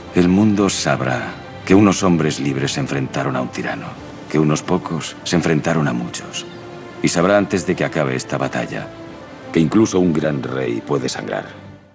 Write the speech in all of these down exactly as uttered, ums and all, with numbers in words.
El mundo sabrá que unos hombres libres se enfrentaron a un tirano, que unos pocos se enfrentaron a muchos. Y sabrá antes de que acabe esta batalla que incluso un gran rey puede sangrar.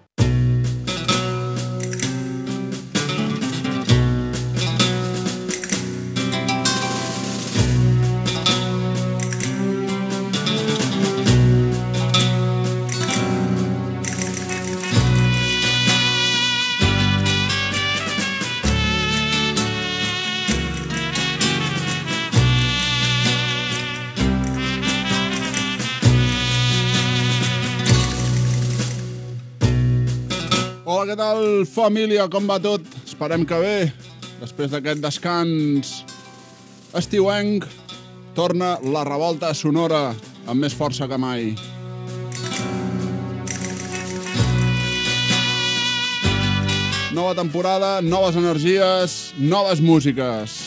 Hola, què tal, família? Com va tot? Esperem que bé. Després d'aquest descans estiuenc, torna la revolta sonora amb més força que mai. Nova temporada, noves energies, noves músiques.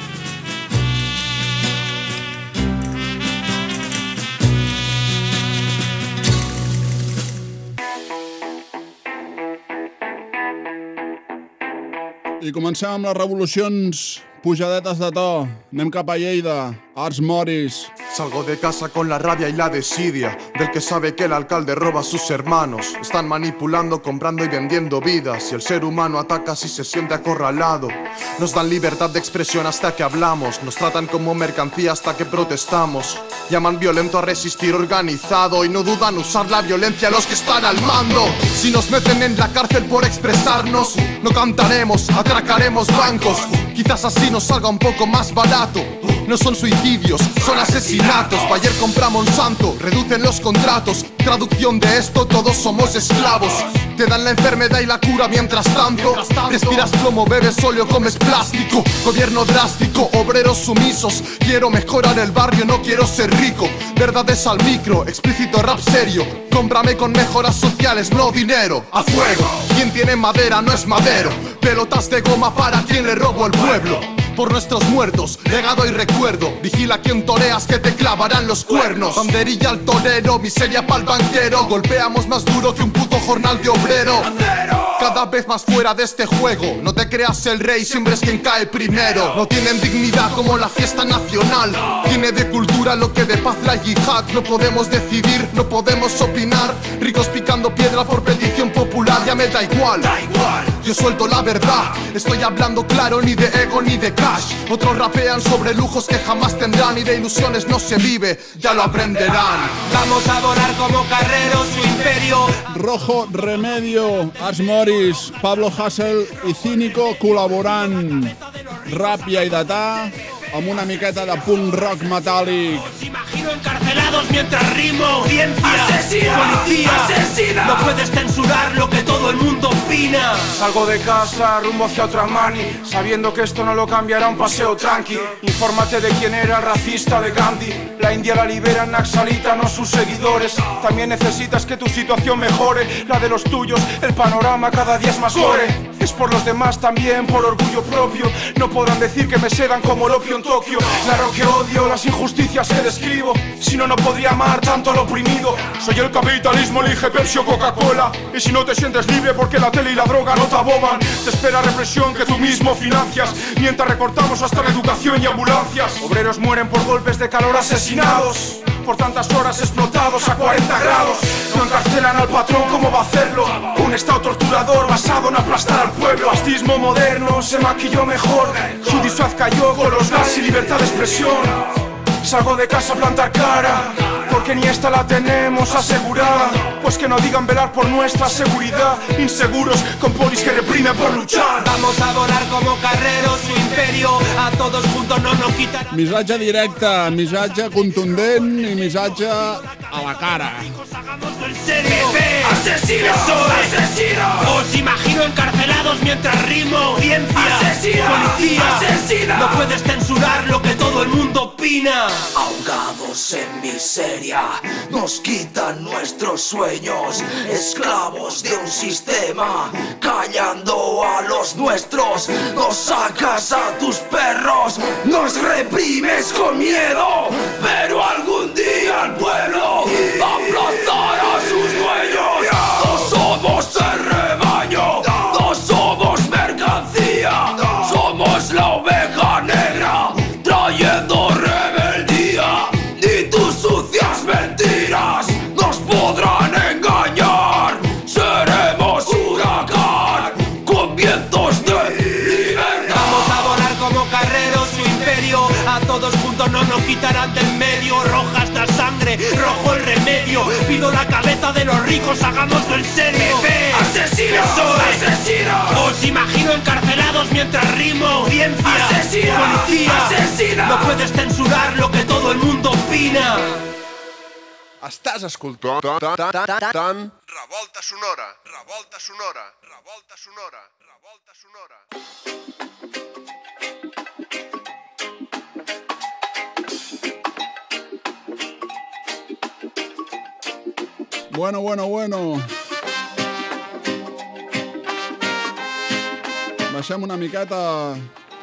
I comencem amb les revolucions pujadetes de to. Anem cap a Lleida, Ars Moris. Salgo de casa con la rabia y la desidia del que sabe que el alcalde roba a sus hermanos. Están manipulando, comprando y vendiendo vidas, y el ser humano ataca si se siente acorralado. Nos dan libertad de expresión hasta que hablamos, nos tratan como mercancía hasta que protestamos. Llaman violento a resistir organizado y no dudan usar la violencia los que están al mando. Si nos meten en la cárcel por expresarnos, no cantaremos, atracaremos bancos. Quizás así nos salga un poco más barato. No son suicidios, son asesinatos. Bayer compra Monsanto, reducen los contratos. Traducción de esto, todos somos esclavos. Te dan la enfermedad y la cura mientras tanto. Respiras plomo, bebes óleo, comes plástico. Gobierno drástico, obreros sumisos. Quiero mejorar el barrio, no quiero ser rico. Verdades al micro, explícito rap serio. Cómprame con mejoras sociales, no dinero. A fuego, quien tiene madera no es madero. Pelotas de goma para quien le robo el pueblo. Por nuestros muertos, legado y recuerdo. Vigila a quien toreas que te clavarán los cuernos. Banderilla al torero, miseria pa'l banquero. Golpeamos más duro que un puto jornal de obrero. Cada vez más fuera de este juego. No te creas el rey, siempre es quien cae primero. No tienen dignidad como la fiesta nacional. Tiene de cultura lo que de paz la yihad. No podemos decidir, no podemos opinar. Ricos picando piedra por petición popular. Ya me da igual, da igual. Yo suelto la verdad, estoy hablando claro, ni de ego ni de cash. Otros rapean sobre lujos que jamás tendrán y de ilusiones no se vive, ya lo aprenderán. Vamos a adorar como Carrero su imperio. Rojo Remedio, Ars Moris, Pablo Hassel i Cínico col·laborant. Rap i aidatà amb una miqueta de punk rock metàl·lic. Os imagino encarcelados mientras rimo. Ciencia, asesina, policía, asesina. No puedes censurar lo que todo el mundo opina. Salgo de casa rumbo hacia otra mani, sabiendo que esto no lo cambiará un paseo tranqui. Infórmate de quién era racista de Gandhi. La India la libera Naxalita, no sus seguidores. También necesitas que tu situación mejore, la de los tuyos, el panorama cada día es más gore. Es por los demás también, por orgullo propio. No podrán decir que me sedan como el opio en Tokio. Claro que odio las injusticias que describo, si no, no podría amar tanto al oprimido. Soy el capitalismo, elige Pepsi o Coca-Cola. Y si no te sientes libre porque la tele y la droga no te aboman, te espera represión que tú mismo financias, mientras recortamos hasta la educación y ambulancias. Obreros mueren por golpes de calor asesinados, por tantas horas explotados a cuarenta grados. No encarcelan al patrón, ¿cómo va a hacerlo? Un estado torturador basado en aplastar al pueblo. Fascismo moderno se maquilló mejor, su disfraz cayó con los gas y libertad de expresión. Salgo de casa a plantar cara, porque ni esta la tenemos asegurada. Pues que no digan velar por nuestra seguridad, inseguros con polis que reprimen por luchar. Vamos a adorar como Carrero su imperio. A todos juntos no nos quitarán. Missatge directe, missatge contundent i missatge a la cara. ¡Asesino! ¡Asesino! Os imagino encarcelados mientras rimo. Ciencia, ¡Asesina! policía, ¡Asesina! no puedes censurar lo que todo el mundo opina. Ahogados en miseria, nos quitan nuestros sueños, esclavos de un sistema, callando a los nuestros. Nos sacas a tus perros, nos reprimes con miedo, pero algún día el pueblo aplastará a sus dueños. No somos el rebaño, no somos mercancía. no nos quitarán del medio. Rojas la sangre, rojo el remedio. Pido la cabeza de los ricos, hagámoslo en serio. Bebé, asesino, asesino. Os imagino encarcelados mientras rimo. Audiencia, asesino, policía, asesino. No puedes censurar lo que todo el mundo opina. Estàs escoltant Revolta Sonora, Revolta Sonora, Revolta Sonora, Revolta Sonora. Bueno, bueno, bueno. Baixem una miqueta.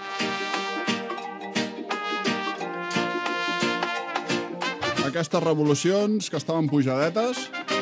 Aquestes revolucions que estaven pujadetes.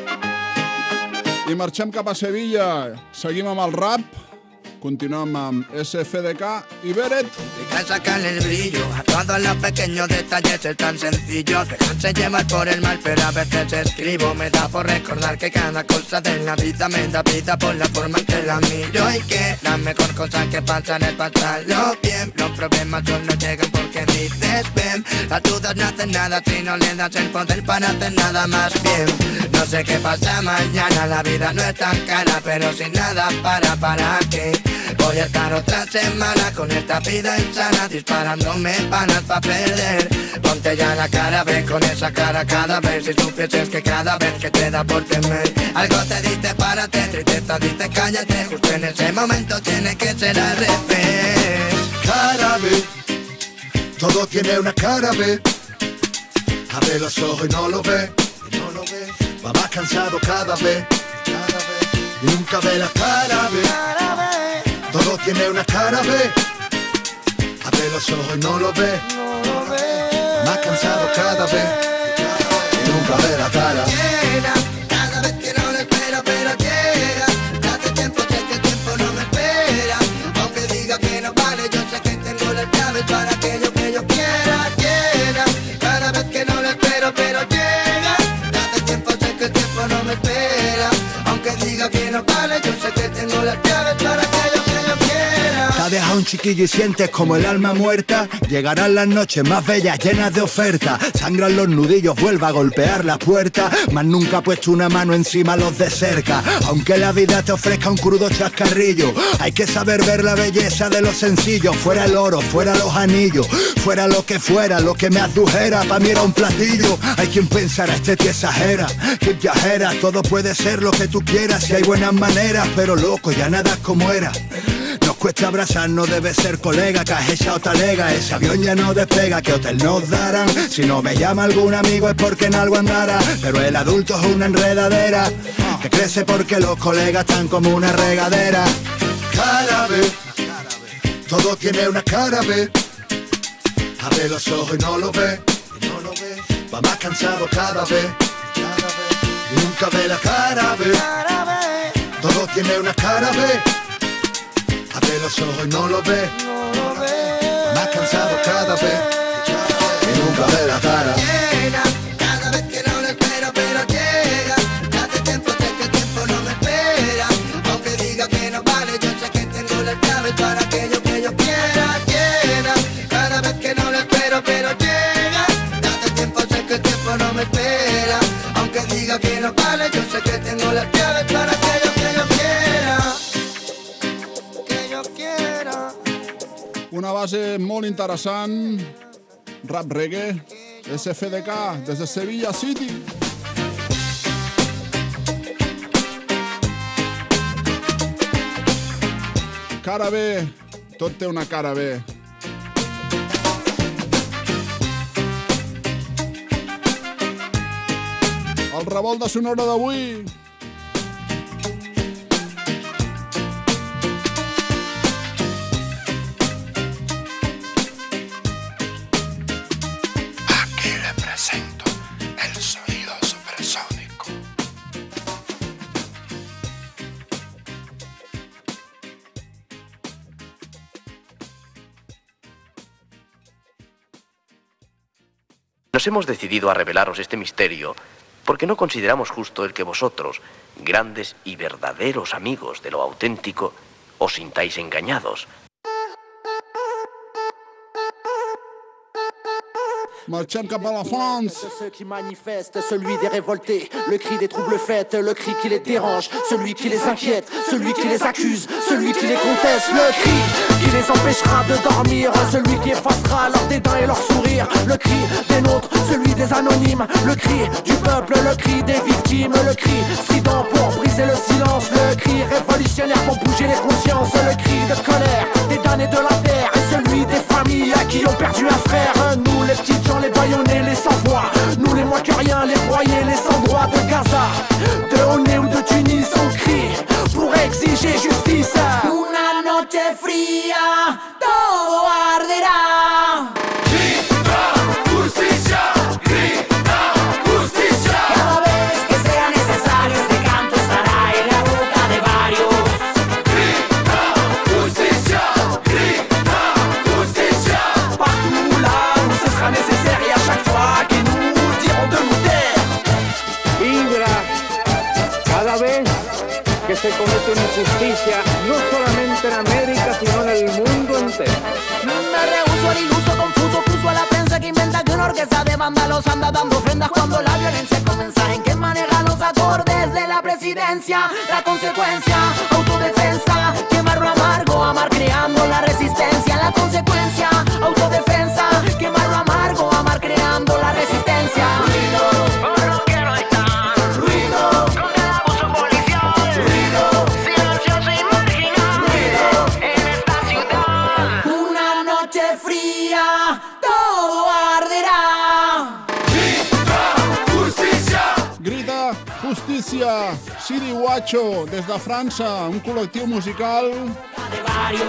I marxem cap a Sevilla. Seguim amb el rap. Continuem amb S F D K y Beret. Hay que sacarle el brillo a todos los pequeños detalles, es tan sencillo. Dejarse llevar por el mal, pero a veces escribo. Me da por recordar que cada cosa de la vida me da vida por la forma en que la miro. Y que la mejor cosa que pasa es pasarlo bien. Los problemas solo llegan porque dices ven. Las dudas no hacen nada si no le das el poder para hacer nada más bien. No sé qué pasa mañana, la vida no es tan cara, pero sin nada para, ¿para qué? Voy a estar otra semana con esta vida insana, disparándome panas pa' perder. Ponte ya la cara, ve con esa cara cada vez. Si supieses que cada vez que te da por temer, algo te dice párate, tristeza dice cállate. Justo en ese momento tiene que ser al revés. Cara B, todo tiene una cara B. Abre los ojos y no lo ve, y no lo ve. Va más cansado cada vez, cada vez. Y nunca ve la cara B. Todo tiene una cara B. Abre los ojos y no lo ve, no lo ve. Más cansado cada vez, y nunca ve la cara. Llega, cada vez que no lo espero, pero llega. Hace tiempo sé que el tiempo no me espera. Aunque diga que no vale, yo sé que tengo las llaves para aquello que yo quiera. Llega, cada vez que no lo espero, pero llega. Hace tiempo sé que el tiempo no me espera. Aunque diga que no vale, yo sé que tengo las llaves para aquello que yo quiera. Te ha dejado un chiquillo y sientes como el alma muerta. Llegarán las noches más bellas llenas de ofertas. Sangran los nudillos, vuelva a golpear la puerta. Mas nunca ha puesto una mano encima a los de cerca. Aunque la vida te ofrezca un crudo chascarrillo, hay que saber ver la belleza de lo sencillo. Fuera el oro, fuera los anillos, fuera lo que fuera, lo que me adujera. Pa' mí era un platillo. Hay quien pensará, este te exagera, que viajera. Todo puede ser lo que tú quieras si hay buenas maneras, pero loco, ya nada es como era. Nos cuesta abrazar, no debe ser colega, que has echado talega, ese avión ya no despega, ¿qué hotel nos darán? Si no me llama algún amigo es porque en algo andará, pero el adulto es una enredadera, que crece porque los colegas están como una regadera. Cara B, todo tiene una cara B, abre los ojos y no lo ve, va más cansado cada vez, y nunca ve la cara B, todo tiene una cara B. Abre los ojos y no lo ve, no lo ve. Más cansado cada vez, y nunca ve la cara. Llega, cada vez que no lo espero, pero llega. Hace tiempo sé que el tiempo no me espera. Aunque diga que no vale, yo sé que tengo las llaves para aquello que yo quiera. Llega, cada vez que no lo espero, pero llega. Hace tiempo sé que el tiempo no me espera. Aunque diga que no vale, yo sé que tengo las llaves para aquello que yo quiera. Una base molt interessant, rap reggae, S F D K, des de Sevilla City. Cara B, tot té una cara B. El revolt de Sonora d'avui. Nos hemos decidido a revelaros este misterio porque no consideramos justo el que vosotros, grandes y verdaderos amigos de lo auténtico, os sintáis engañados. Marxem cap a la France. Ceux qui manifestent, celui des révoltés, le cri des troubles faits, le cri qui les dérange, celui qui les inquiète, celui qui les accuse, celui qui les conteste, le cri qui les empêchera de dormir, celui qui effacera leur dédain et leur sourire, le cri des nôtres, celui des anonymes, le cri du peuple, le cri des victimes, le cri strident pour briser le silence, le cri révolutionnaire pour bouger les consciences, le cri de colère des damnés de la terre, et celui des familles qui ont perdu un frère. Nous les petites gens, les bâillonnés, les sans-voix, nous les moins que rien, les broyés, les sans-droits de Gaza, de Oné ou de Tunis, on crie pour exiger justice. Una noche fría, todo arderá. Grita justicia, grita justicia. Cada vez que sea necesario este canto estará en la boca de varios. Grita justicia, grita justicia. Partout là où ce sera nécessaire et à chaque fois que nous dirons de nous taire. Vibra cada vez que se comete una injusticia, no solamente en América, sino en el mundo entero. Me rehuso al iluso, confuso, cruzo a la prensa que inventa que una orquesta de vándalos anda dando ofrendas cuando la violencia comienza. En que maneja los acordes de la presidencia, la consecuencia, autodefensa, quemar lo amargo, amar creando la resistencia. La consecuencia, autodefensa, quemar lo amargo, amar creando la resistencia. Ruido, no quiero estar, ruido, con el abuso policial, ruido, silencioso y marginal, ruido, en esta ciudad. Una noche fría, todo arderá. Grita justicia. Grita Justícia, Siri Guacho, des de França, un col·lectiu musical De varios.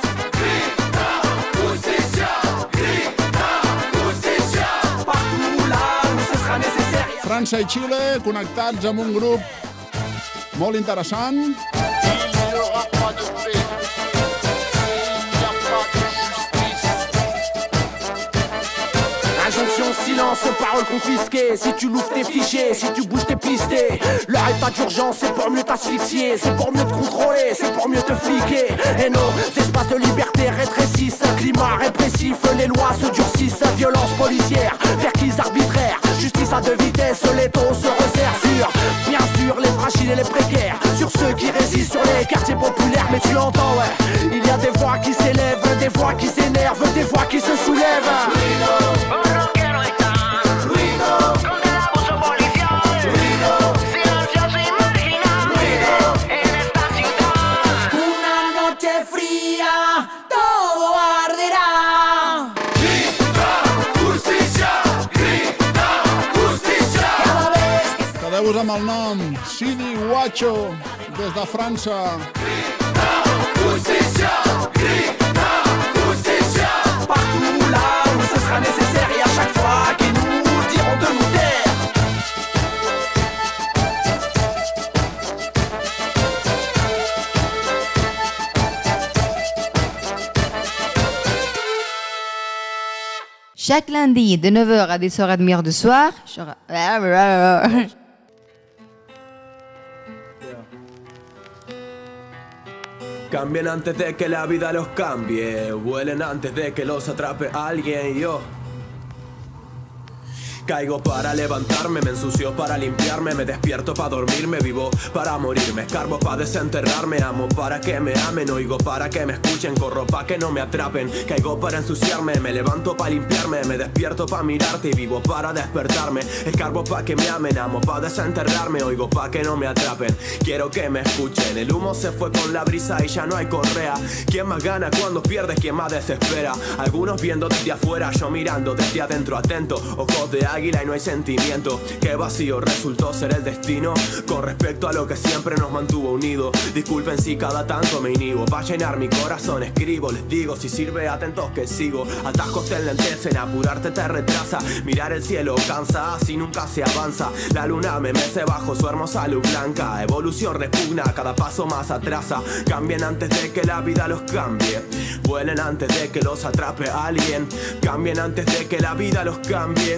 Grita justicia, grita justicia. Partout là où ce sera nécessaire. França i Xile connectats amb un grup molt interessant. Il n'y aura pas de paix. Il n'y a pas de justice. Injonction, silence, paroles confisquées. Si tu louves tes fichiers, si tu bouges tes pistés. Leur état d'urgence, c'est pour mieux t'asphyxier, c'est pour mieux te contrôler, c'est pour mieux te fliquer. Et nos espaces de liberté rétrécissent, climat répressif, les lois se durcissent. Violence policière, perquise arbitraire, justice à deux vitesses, les taux se resserrent sur, bien sûr, les fragiles et les précaires, sur ceux qui résistent sur les quartiers populaires. Mais tu entends, ouais, il y a des voix qui s'élèvent, des voix qui s'énervent, des voix qui se soulèvent. No quiero estar, ruido, con el abuso policial, ruido, silencioso y marginal, ruido, en esta ciudad. Una noche fría, todo arderá. Grita justicia, grita justicia. Cada vez que Quedeu-vos amb el nom Siri Guacho, des de França. Grita justicia, grita justicia. Partout là où ce sera nécessaire et à chaque fois que nous dirons de nous taire. Chaque lundi de neuf heures à dix heures trente du soir, je... Cambien antes de que la vida los cambie, vuelen antes de que los atrape alguien. Yo caigo para levantarme, me ensucio para limpiarme, me despierto para dormirme, vivo para morirme, escarbo para desenterrarme, amo para que me amen, oigo para que me escuchen, corro para que no me atrapen, caigo para ensuciarme, me levanto para limpiarme, me despierto para mirarte y vivo para despertarme, escarbo para que me amen, amo para desenterrarme, oigo para que no me atrapen, quiero que me escuchen, el humo se fue con la brisa y ya no hay correa, ¿quién más gana cuando pierdes? ¿Quién más desespera? Algunos viendo desde afuera, yo mirando desde adentro, atento, ojos de águila y no hay sentimiento. Qué vacío resultó ser el destino con respecto a lo que siempre nos mantuvo unidos. Disculpen si cada tanto me inhibo, pa' llenar mi corazón escribo, les digo si sirve atentos que sigo. Atajos te enlentecen, apurarte te retrasa, mirar el cielo cansa, así nunca se avanza. La luna me mece bajo su hermosa luz blanca, evolución repugna, cada paso más atrasa. Cambien antes de que la vida los cambie, vuelen antes de que los atrape alguien. Cambien antes de que la vida los cambie,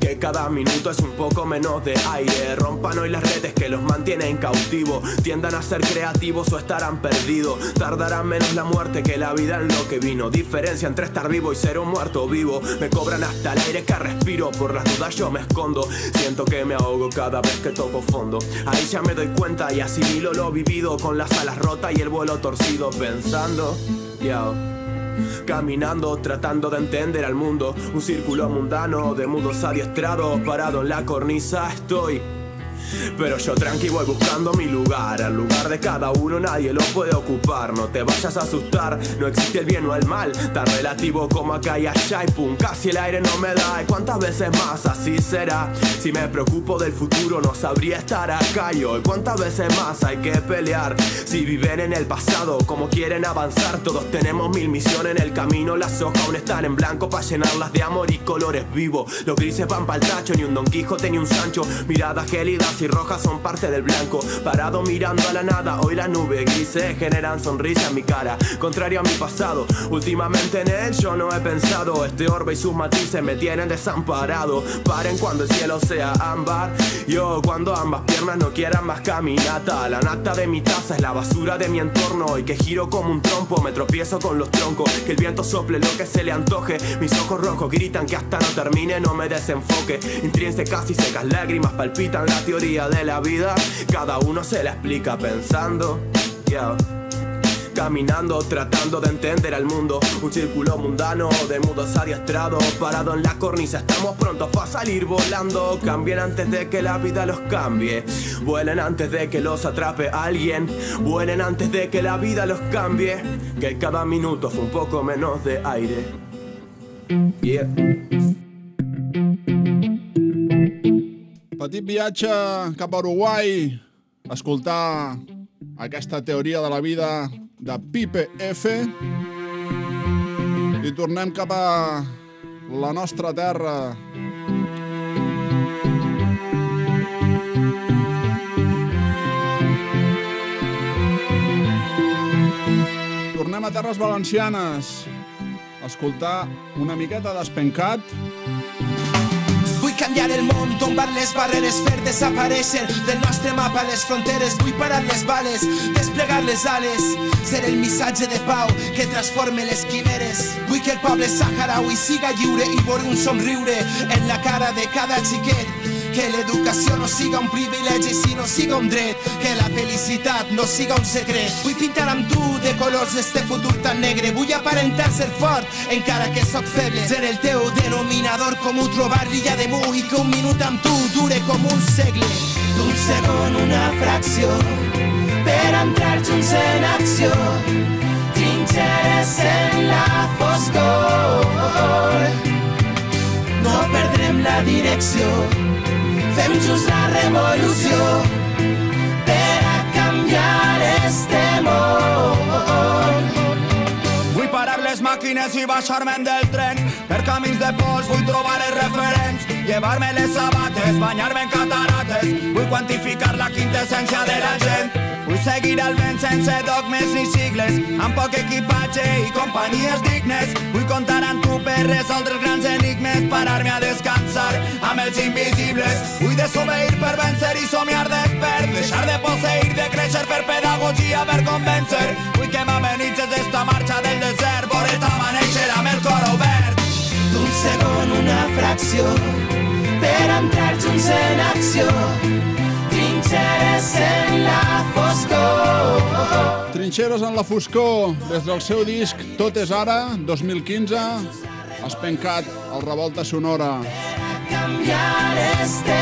que cada minuto es un poco menos de aire. Rompan hoy las redes que los mantienen cautivos, tiendan a ser creativos o estarán perdidos. Tardará menos la muerte que la vida en lo que vino. Diferencia entre estar vivo y ser un muerto vivo. Me cobran hasta el aire que respiro, por las dudas yo me escondo. Siento que me ahogo cada vez que toco fondo. Ahí ya me doy cuenta y asimilo lo vivido, con las alas rotas y el vuelo torcido. Pensando, yo caminando, tratando de entender al mundo. Un círculo mundano de mudos adiestrados, parado en la cornisa estoy. Pero yo tranqui voy buscando mi lugar. Al lugar de cada uno nadie lo puede ocupar. No te vayas a asustar, no existe el bien o el mal, tan relativo como acá y allá. Y pum, casi el aire no me da. ¿Y cuántas veces más así será? Si me preocupo del futuro no sabría estar acá. Y hoy cuántas veces más hay que pelear. Si viven en el pasado como quieren avanzar. Todos tenemos mil misiones en el camino. Las hojas aún están en blanco para llenarlas de amor y colores vivos. Los grises van pa'l tacho, ni un Don Quijote ni un Sancho. Miradas gélidas y rojas son parte del blanco. Parado mirando a la nada, hoy las nubes grises generan sonrisa en mi cara. Contrario a mi pasado, últimamente en él yo no he pensado. Este orbe y sus matices me tienen desamparado. Paren cuando el cielo sea ámbar. Yo cuando ambas piernas no quieran más caminata. La nata de mi taza es la basura de mi entorno. Y que giro como un trompo, me tropiezo con los troncos. Que el viento sople lo que se le antoje. Mis ojos rojos gritan que hasta no termine, no me desenfoque. Intrínsecas y secas lágrimas palpitan la teoría de la vida, cada uno se la explica pensando, yeah. Caminando, tratando de entender al mundo. Un círculo mundano de mudos adiestrados, parado en la cornisa. Estamos prontos para salir volando. Cambien antes de que la vida los cambie. Vuelen antes de que los atrape alguien. Vuelen antes de que la vida los cambie. Que cada minuto fue un poco menos de aire. Yeah. Petit viatge cap a Uruguai, escoltar aquesta teoria de la vida de Pipe F. I tornem cap a la nostra terra. Tornem a terres valencianes, a escoltar una miqueta d'Espencat. Vull canviar el món, tombar les barreres, fer desaparèixer del nostre mapa les fronteres. Vull parar les bales, desplegar les ales, ser el missatge de pau que transforme les quimeres. Vull que el poble saharaui siga lliure i veure un somriure en la cara de cada xiquet. Que l'educació no siga un privilegi sinó siga un dret. Que la felicitat no siga un secret. Vull pintar amb tu de colors este futur tan negre. Vull aparentar ser fort encara que sóc feble. Ser el teu denominador comú, trobar l'illa de Mu i que un minut amb tu dure com un segle. D'un segon una fracció per entrar junts en acció. Trinxeres en la foscor. No perdrem la direcció. Fem just la revolució per a canviar este món. Vull parar les màquines i baixar-me'n del tren. Per camins de pols vull trobar els referents. Llevar-me les sabates, banyar-me en catarates. Vull quantificar la quintessència de la gent. Vull seguir al vent sense dogmes ni sigles, amb poc equipatge i companyies dignes. Vull comptar amb tu per resoldre els grans enigmes, parar-me a descansar amb els invisibles. Vull desobeir per vencer i somiar despert, deixar de posseir, de créixer per pedagogia, per convèncer. Vull que m'amenitzes esta marxa del desert, voreta va néixer amb el cor obert. D'un segon una fracció per entrar junts en acció. Trinxeres en la foscor. Trinxeres en la foscor, des del seu disc Tot és ara, dos mil quinze, Espencat, el Revolta Sonora. Canviar este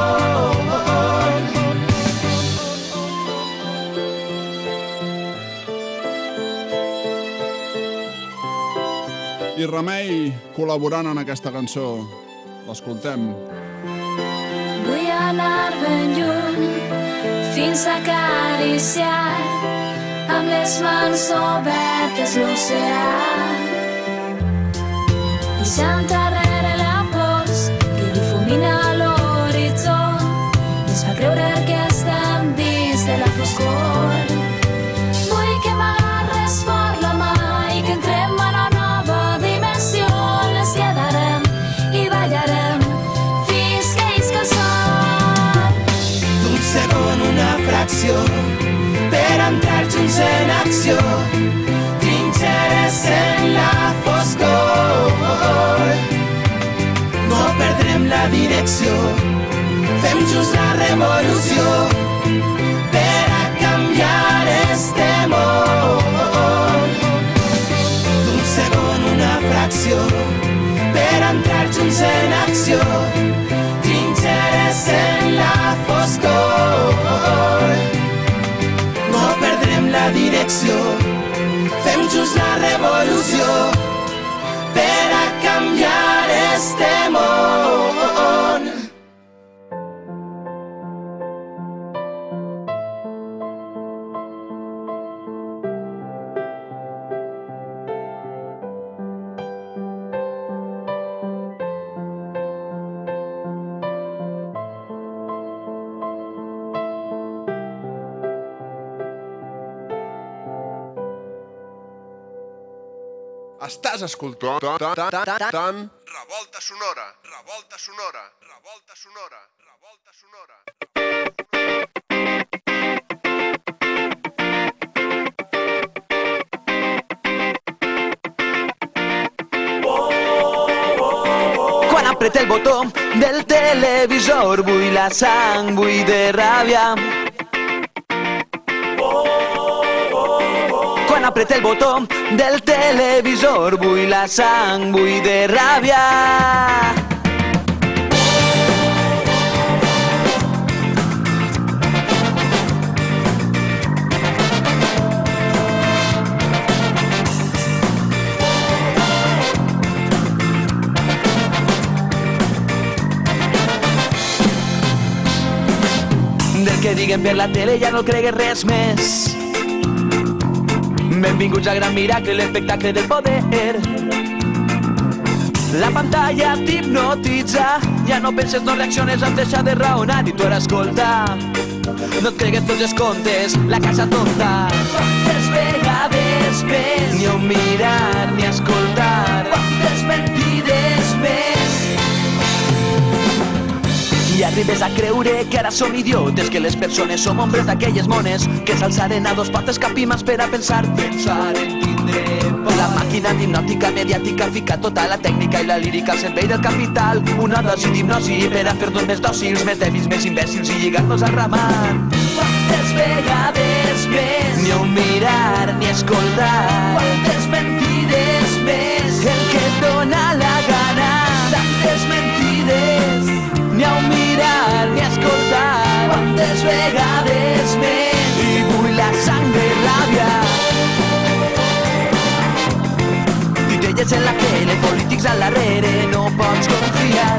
món. I Remei col·laborant en aquesta cançó. L'escoltem. Vull anar ben lluny fins a acariciar amb les mans obertes l'oceà, deixant darrere la pols que difumina l'horitzó i ens fa creure que estem dins de la foscor. Vull que m'agarres fort la mà i que entrem a la nova dimensió. Les lledarem i ballarem fins direcció, trinxeres en la foscor. No perdrem la direcció, fem just la revolució per a canviar este món. D'un segon una fracció per entrar junts en acció, trinxeres en la foscor. No perdrem la direcció, fem just la revolució per a canviar este món. Estàs escoltant Revolta Sonora, Revolta Sonora, Revolta Sonora, Revolta Sonora. Quan apreta el botó del televisor vull la sang, vull de ràbia. Quan apreta el botó del televisor vull la sang, vull de ràbia. Del que diguen per la tele ja no cregues res més. Benvinguts al gran miracle, l'espectacle del poder. La pantalla t'hipnotitza, ja no penses, no reacciones, has deixat de raonar i tu ara escolta. No et cregues tots els contes, la casa tonta. Quantes vegades més, ni a mirar ni a escoltar. Quantes mentides més. I arribes a creure que ara som idiotes, que les persones som ombres d'aquelles mones que s'alçaren a dos pates capimats per a pensar, pensar en tindre por. La màquina d'hipnòtica mediàtica fica tota la tècnica i la lírica al servei del capital. Una dosi d'hipnosi per a fer-nos més dòcils, més dèbils, més imbècils i lligar-nos al ramat. Quantes vegades més, ni a mirar ni a escoltar. Quantes mentides més, el que et dona la gana. Tantes mentides, ni a mirar ni a escoltar. Quantes vegades més, i vull la sang de ràbia. Titelles en la tele, polítics al darrere, no pots confiar.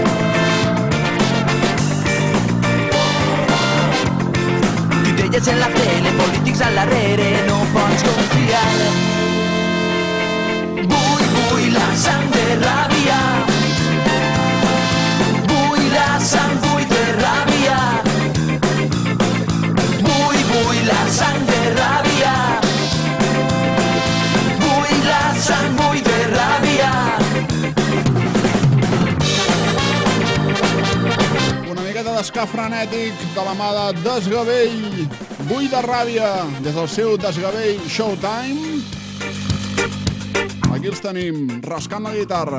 Titelles en la tele, polítics al darrere, no pots confiar. Vull, vull la sang de ràbia. La sang vull de ràbia. Vull, vull la sang de ràbia. Vull la sang vull de ràbia. Una miqueta d'escà frenètic de la mà de Desgavell. Vull de ràbia, des del seu Desgavell Showtime. Aquí els tenim, rascant la guitarra.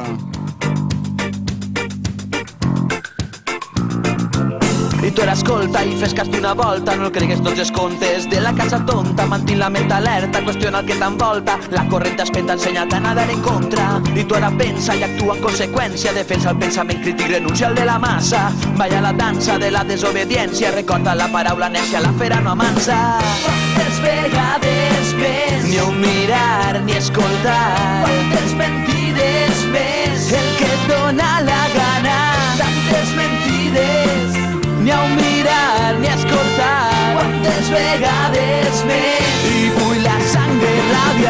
I tu ara escolta i fes cas d'una volta, no el cregues tots els contes de la casa tonta, mantén la ment alerta, qüestiona el que t'envolta, la corrent espenta ensenyat a nadar en contra, i tu ara pensa i actua en conseqüència, defensa el pensament crític, renuncia al de la massa, vaya la dansa de la desobediència, recorda la paraula nècia, la fera no amansa. Quantes vegades més, ni a mirar ni a escoltar, quantes mentides més, el que et dona la gana, tantes mentides, ni a mirar ni a escoltar, quantes vegades més, i vull la sang de ràbia.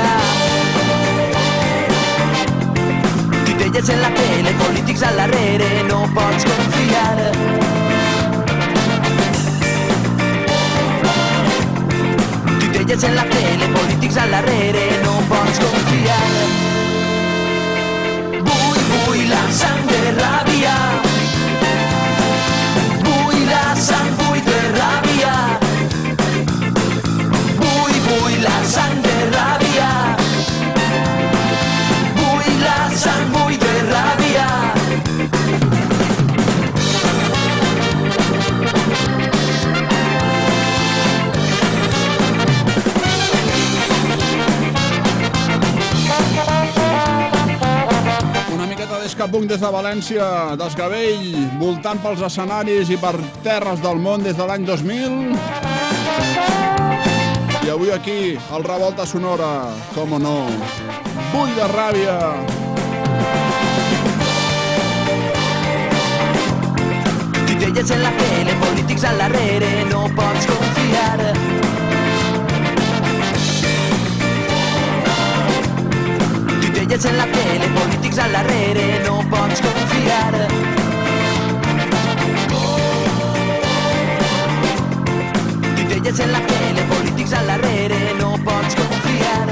Titelles en la tele, polítics al darrere, no pots confiar. Titelles en la tele, polítics al darrere, no pots confiar. Vull, vull la sang de ràbia. La sang vull de ràbia. Vull, vull la sang de Punk des de València, Desgavell, voltant pels escenaris i per terres del món des de l'any dos mil. I avui aquí, al Revolta Sonora, com o no, Bull de ràbia. Titelles en la tele, polítics al darrere, no pots confiar. Titelles en la tele, polítics al darrere, no pots confiar. Titelles en la tele, polítics al darrere, no pots confiar.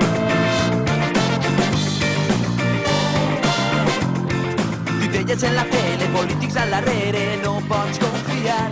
Titelles en la tele, polítics al darrere, no pots confiar.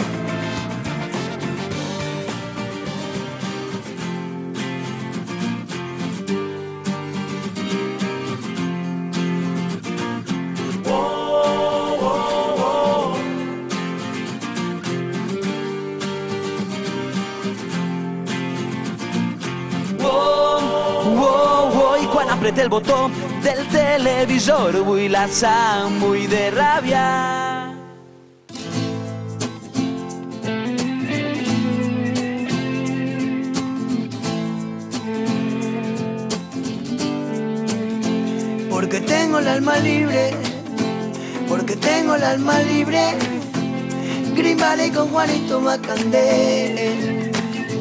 Apreta el botó del televisor, vull la sang, vull de ràbia. Porque tengo el alma libre, porque tengo el alma libre. Green Valley con Juanito Macandé.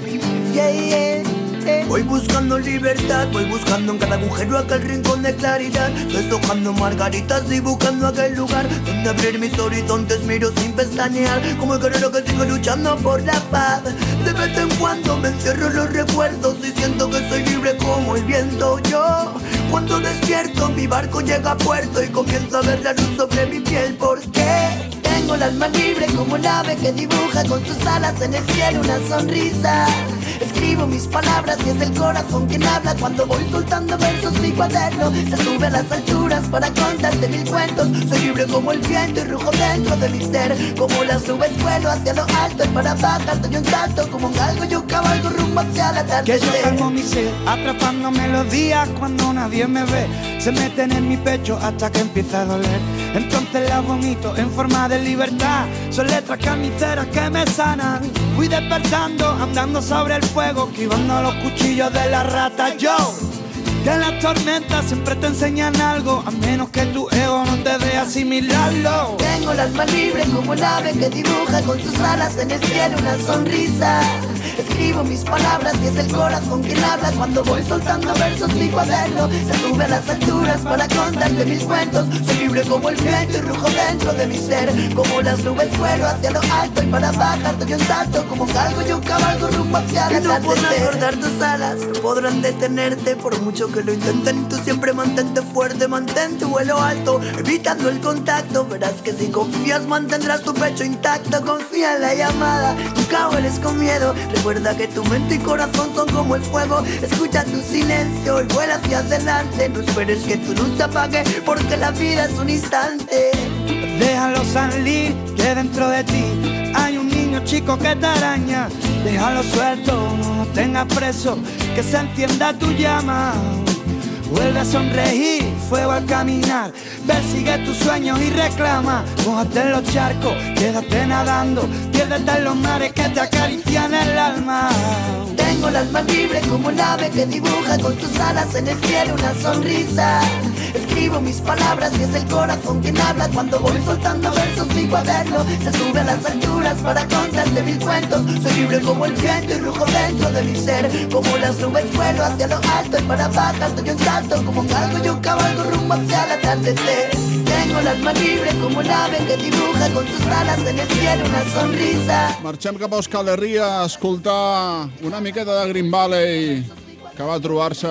Yeah, yeah. Voy buscando libertad, voy buscando en cada agujero aquel rincón de claridad. Deshojando margaritas y buscando aquel lugar donde abrir mis horizontes, miro sin pestañear. Como el guerrero que sigue luchando por la paz. De vez en cuando me encierro en los recuerdos y siento que soy libre como el viento. Yo, cuando despierto, mi barco llega a puerto y comienzo a ver la luz sobre mi piel. ¿Por qué? Tengo el alma libre como el ave que dibuja con sus alas en el cielo una sonrisa. Escribo mis palabras y es el corazón quien habla. Cuando voy soltando versos mi cuaderno se sube a las alturas para contarte mil cuentos. Soy libre como el viento y rujo dentro de mi ser. Como las nubes vuelo hacia lo alto y para bajar doy un salto. Como un galgo yo cabalgo rumbo hacia la tarde. Que yo calmo mi ser, atrapando melodías cuando nadie me ve. Se meten en mi pecho hasta que empieza a doler. Entonces las vomito en forma de libertad. Son letras carniceras que me sanan. Fui despertando, andando sobre el fuego, esquivando los cuchillos de la rata. Yo, que las tormentas siempre te enseñan algo, a menos que tu ego no te dé asimilarlo. Tengo el alma libre como el ave que dibuja con sus alas en el cielo una sonrisa. Escribo mis palabras y es el corazón quien habla. Cuando voy soltando versos mi cuaderno se sube a las alturas para contarte mis cuentos. Soy libre como el viento y rujo dentro de mi ser. Como las nubes vuelo hacia lo alto y para bajar doy un salto. Como un galgo yo cabalgo rumbo hacia la tarde. No podrán cortar tus alas, no podrán detenerte por mucho que lo intenten. Tú siempre mantente fuerte, mantén tu vuelo alto, evitando el contacto. Verás que si confías mantendrás tu pecho intacto. Confía en la llamada, nunca hueles con miedo. Recuerda que tu mente y corazón son como el fuego. Escucha tu silencio y vuela hacia adelante. No esperes que tu luz se apague porque la vida es un instante. Déjalo salir, que dentro de ti hay un niño chico que te araña. Déjalo suelto, no lo tengas preso, que se encienda tu llama. Vuelve a sonreír, fuego al caminar. Persigue tus sueños y reclama. Mójate en los charcos, quédate nadando. Piérdete en los mares que te acarician el alma. Tengo el alma libre como el ave que dibuja con sus alas en el cielo una sonrisa. Escribo mis palabras y es el corazón quien habla. Cuando voy soltando versos mi cuaderno se sube a las alturas para contarte mil cuentos. Soy libre como el viento y rujo dentro de mi ser. Como las nubes vuelo hacia lo alto y para bajar doy un salto. Como un galgo yo cabalgo rumbo hacia el atardecer. Tengo el alma libre como el ave que dibuja con sus alas en el cielo una sonrisa. Marxem cap a Euskal Herria a escoltar una miqueta de Green Valley que va trobar-se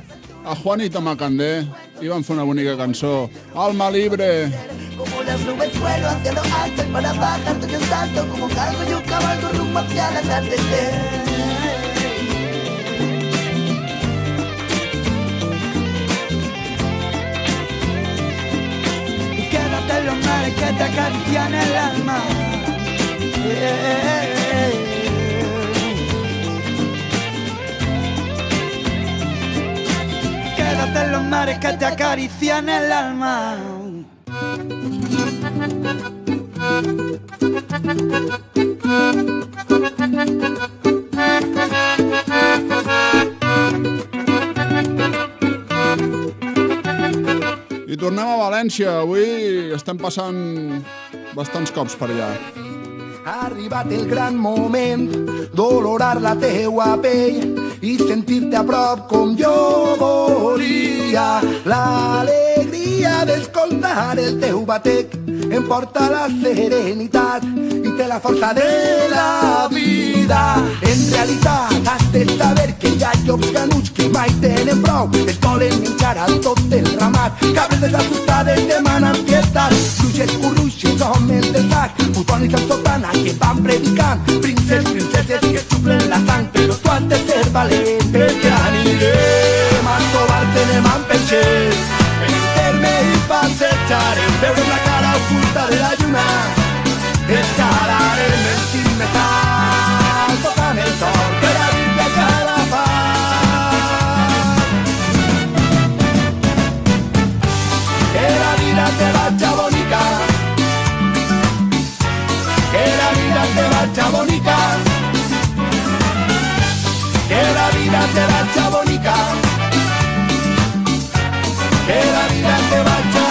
a Juanito Macandé i van fer una bonica cançó, Alma Libre. Como las nubes vuelo hacia lo alto y para bajar doy un salto. Como un galgo yo cabalgo rumbo hacia el atardecer. Quédate en los mares que te acarician el alma. Yeah. Quédate en los mares que te acarician el alma. I tornem a València. Avui estem passant bastants cops per allà. Ha arribat el gran moment d'olorar la teua pell i sentir-te a prop com jo volia. L'alegria d'escoltar el teu batec em porta la serenitat i té la força de la vida. En realitat has de saber que hi ha llops canuts que mai tenen prou, es volen menjar a tot el ramat. Cabres desassustades demanen pietat, bruixes, curruixes, homes de sac, putonis amb sotana que van predicant, princes, princeses que xuclen la sang, però tu has de ser valent perquè anirem a trobar-te, anem amb peixers, per-me i passejarem, veurem la cara oculta de la lluna, escalarem el cim més alt, tocant el sol que la vida cada part. Que la vida te vaya bonica, que la vida te vaya bonica, que la vida te vaya bonica, que la vida te vaya.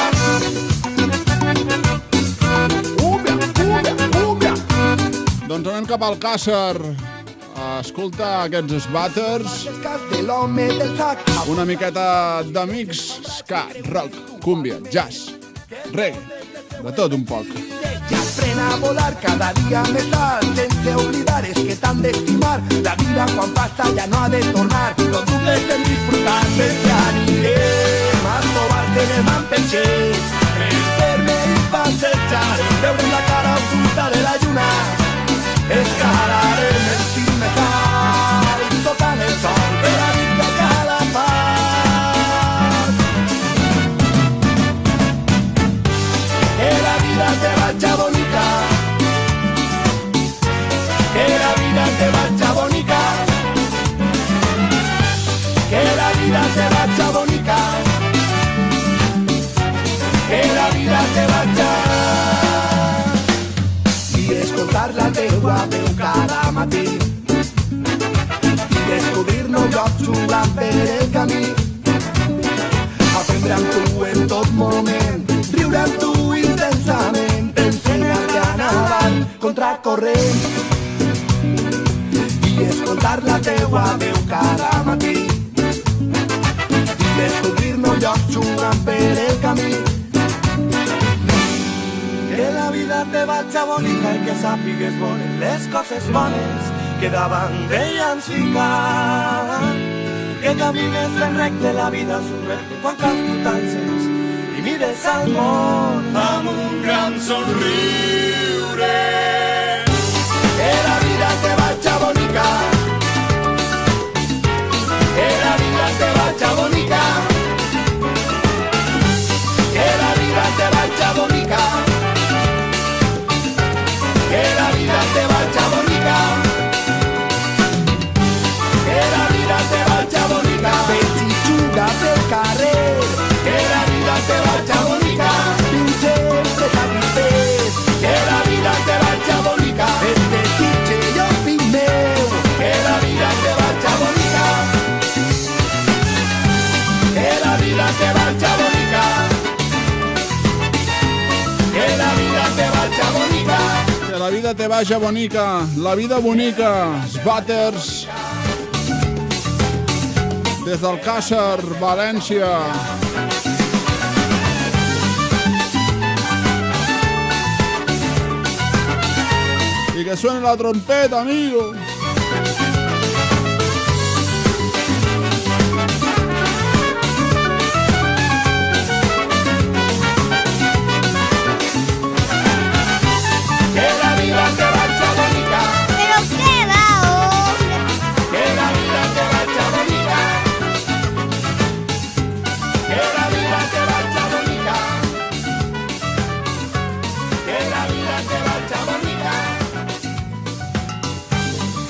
Doncs anem cap al Càcer a escoltar aquests Svatters, una miqueta d'amics, ska, rock, cúmbia, jazz, reggae, de tot un poc. Ya frena a volar cada día me sal, sense oblidar es que t'han d'estimar, la vida quan passa ja no ha de tornar, no dudes en disfrutar, perquè anirem a trobar-te en el Mampeixer, per-me i passejar, veurem la cara oculta de la lluna, escalarem el cim més alt, tocant el sol per a dir-te a cada part. Que la vida te vaya bonica, que la vida te vaya bonica, que la vida te vaya bonica, que la vida te vaya. I escoltar la teua veu cada matí i descobrir nous llocs jugant per el camí, aprendre amb tu en tot moment, riure amb tu intensament, ensenyar-te a nadar contracorrent i escoltar la teua veu cada matí i descobrir nous llocs jugant per el camí. Que la vida te vaya bonica i que sàpigues veure les coses bones que davant d'ella ens fican. Que camines fent recte, la vida somriure quan caus tu t'alces i mires al món amb un gran somriure. Que la vida te vaya bonica, que la vida te vaya bonica, que la vida te vaya bonica, que la vida te vaya bonica, que la vida te vaya bonica, pechitxuga pel carrer, que la vida te vaya bonica, pinches de sacrifés, que la vida te vaya bonica, el desitge jo fill meu, que la vida te vaya bonica, que la vida te vaya bonica, que la vida te vaya bonica. Que la vida te vaya bonica, la vida bonica, Svatters, des del Càcer, València. Y que suene la trompeta, amigo. Que la vida te vaya bonica. ¿Pero qué va, hombre? Que la vida te vaya bonica. Que la vida te vaya bonica. Que la vida te vaya bonica.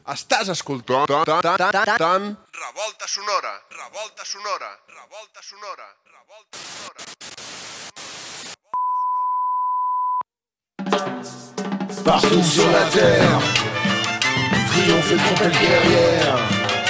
Estàs escoltant Revolta Sonora, Revolta Sonora, Revolta Sonora, Revolta Sonora. Partout sur la terre, triomphe et conquête guerrière.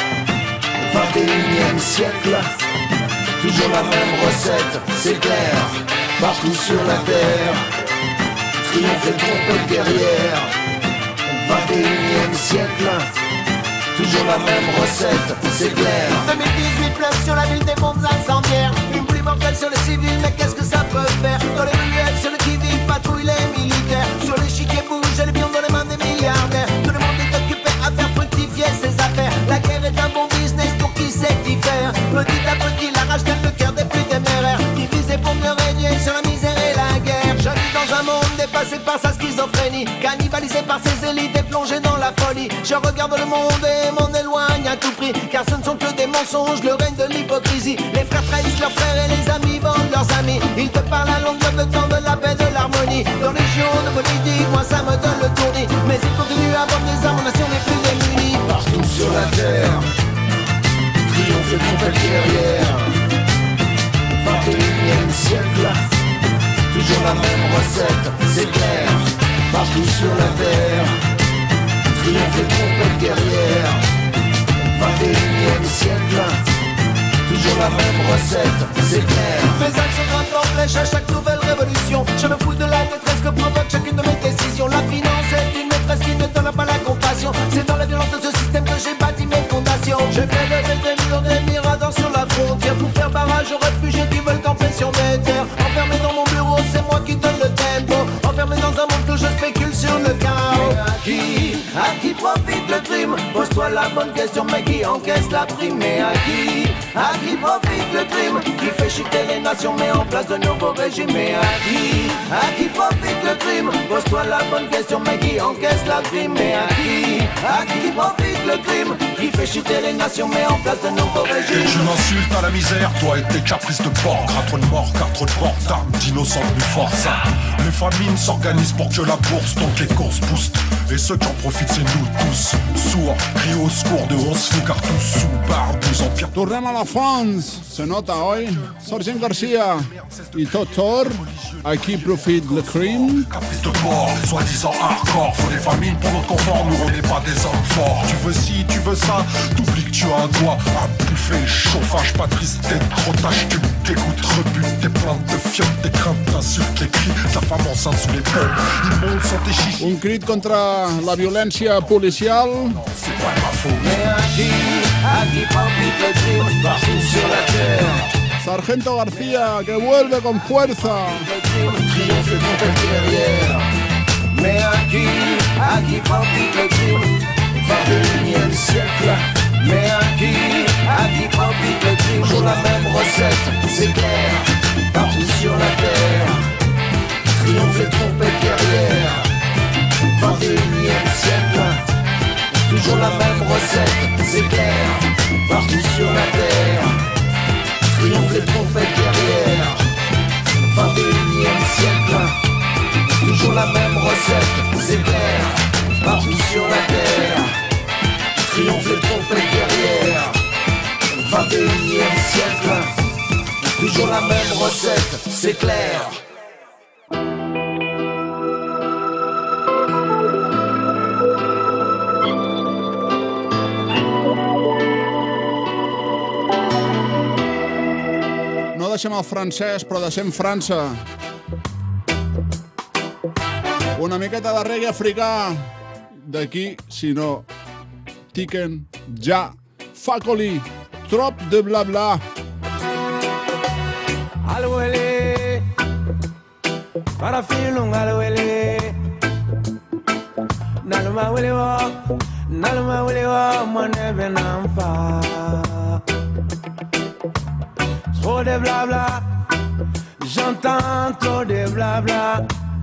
vingt et unième siècle, toujours la même recette, c'est clair. Partout sur la terre, triomphe et conquête guerrière. vingt et unième siècle, toujours la même recette, c'est clair. deux mille dix-huit pleuve sur la ville des bombes incendiaires. Une pluie mortelle sur les civils, mais qu'est-ce que ça peut faire? Dans les ruelles, sur le qui-vive, patrouille les militaires. Sur l'échiquier bouge les pions dans les mains des milliardaires. Tout le monde est occupé à faire fructifier ses affaires. La guerre est un bon business pour qui sait y faire. Petit à petit, la rage gagne le cœur des plus téméraires. Divisé pour mieux régner sur la misère et la guerre. Je vis dans un monde dépassé par sa schizophrénie, cannibalisé par ses élites et plongé dans la folie. Je regarde le monde et m'en éloigne à tout prix, car ce ne sont que des mensonges, le règne de l'hypocrisie. Les frères trahissent leurs frères et les amis vendent leurs amis. Ils te parlent à longue de temps de la paix, de l'harmonie. Dans les géants de politique, moi ça me donne le tournis. Mais ils continuent à vendre des armes, nation n'est plus démunie. Partout sur la terre, triomphe et conquête guerrière. vingt et unième siècle, toujours la même recette, c'est clair. Partout sur la terre, triomphe et conquête guerrière. vingt et unième siècle, toujours la même recette, c'est clair. Mes actions grimpent en flèche à chaque nouvelle révolution. Je me fous de la détresse que provoque chacune de mes décisions. La finance est une maîtresse qui ne donne pas la compassion. C'est dans la violence de ce système que j'ai bâti mes fondations. Je fais lever des murs, des miradors sur la frontière pour faire barrage aux réfugiés qui veulent camper sur mes terres. Enfermé dans mon bureau, c'est moi qui donne le tempo. Enfermé dans un monde que je spécule sur le chaos. À qui, à qui profite le crime? Pose-toi la bonne question, mais qui encaisse la prime? Mais à qui, à qui profite le crime? Qui fait chuter les nations, met en place de nouveaux régimes? Mais à qui, à qui profite le crime? Pose-toi la bonne question, mais qui encaisse la prime? Mais à qui, à qui profite le crime? Qui fait chuter les nations, met en place de nouveaux régimes? Et tu m'insultes à la misère, toi et tes caprices de porc. Gras trop de morts, car trop de ports d'armes, d'innocents plus forts. Ça, les famines s'organisent pour que la bourse, donc les courses boostent. Et ceux qui en profitent, c'est nous tous. Sourds, crient au secours de on se fout, car tous sous barre nous empire. Tornem a la fons, se nota, oi? Sergent Garcia i tot Tor, a qui profite le crime? Caprice de porc, soi-disant hardcore. Faut des famines pour notre confort, nous on n'est pas des hommes forts. Tu veux ci, tu veux ça, t'oublies que tu as un doigt à bouffer, chauffage, pas triste, trop tâche, tu me dégoûtes, rebutes, tes plaintes de fiottes, tes craintes, t'insultes, les cris, ta femme enceinte sous les pommes, ils montent sans tes chiches. Un crit contra la violència policial. C'est pas ma faute. Mais à qui, à qui profite le crime? Partout sur la terre. Sargento García, que vuelve con fuerza. Triomphe et conquête guerrière. Mais à qui, à qui profite le crime? vingt et unième siècle. Mais à qui, à qui profite le crime? Toujours la même recette, c'est clair. Partout sur la terre, triomphe et trompette guerrière. vingt et unième siècle, toujours la même recette, c'est clair. Partout sur la terre, triomphe et trompette guerrière. vingt et unième siècle, toujours la même recette, c'est clair. Partout sur la terre, triomphe et trompette guerrière. vingt et unième siècle, toujours la même recette, c'est clair. No deixem el francès, però deixem França. Una miqueta de reggae africà. D'aquí, si no, Tiken Jah Fakoly, trop de blabla. Alwele, para filung alwele. Naluma wele wa, naluma wele wa, manebe namfa. Trop de blabla, j'entends trop de blabla.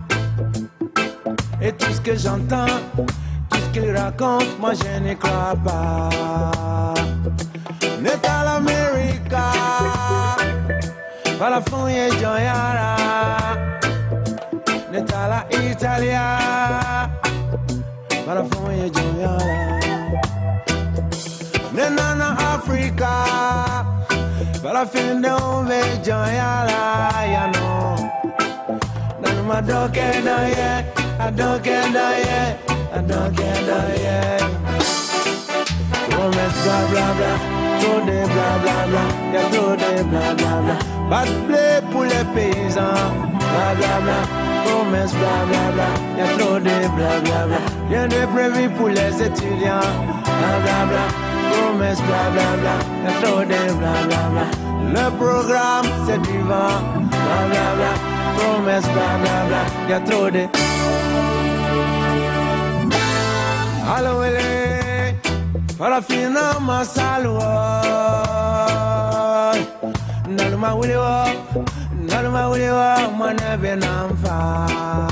Et tout ce que j'entends, tout ce qu'il raconte, moi je n'y crois pas. Natal America, California Joyara, Natal Italia, California Joyara. Nena Africa, but I feel no way joy ya no. Nana don't care no yeah, I don't care no yeah, I don't care no yeah. Promesse bla bla bla, trop de bla bla bla, y'a trop de bla bla bla. Bad blé pour les paysans, bla bla bla. Promesse bla bla bla, y'a trop de bla bla bla. Rien de prévu pour les étudiants, bla bla bla. Promesse bla bla bla, y'a trop de bla bla bla. Le programme c'est du vent, bla bla bla. Promesse bla bla bla, y'a trop de. Allo ele, farafina masalwa. Naluma wuliwa, naluma wuliwa, manebe namfa.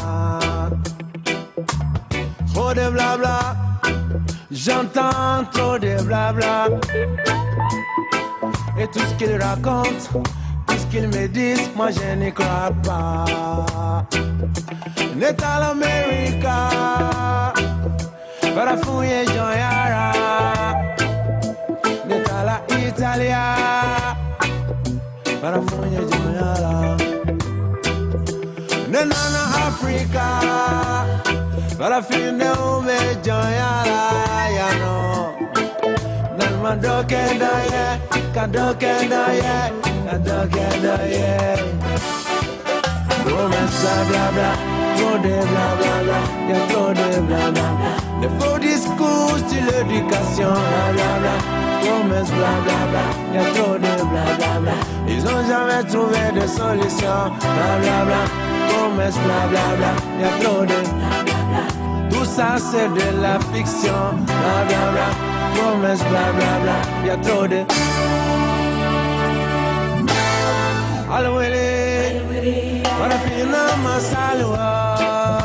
Trop de blabla, j'entends trop de blabla. Et tout ce qu'ils racontent, tout ce qu'ils me disent, moi je n'y crois pas. Neta l'América, farafouye Joyara. Neta la Italia, farafouye Joyara. Nena Africa, farafouye Joyara, ya no. Nalma doke doye, kadoke doye, kadoke doye. Promesse bla bla, trop de bla bla bla, y'a trop de bla bla bla. De faux discours sur l'éducation, bla bla bla. Promesse bla bla bla, y'a trop de bla bla bla. Ils ont jamais trouvé de solution, bla bla bla. Promesse bla bla bla, y'a trop de bla bla bla. Tout ça c'est de la fiction, bla bla bla. Promesse bla bla bla, y'a trop de. Allo ele, farafina masalwa.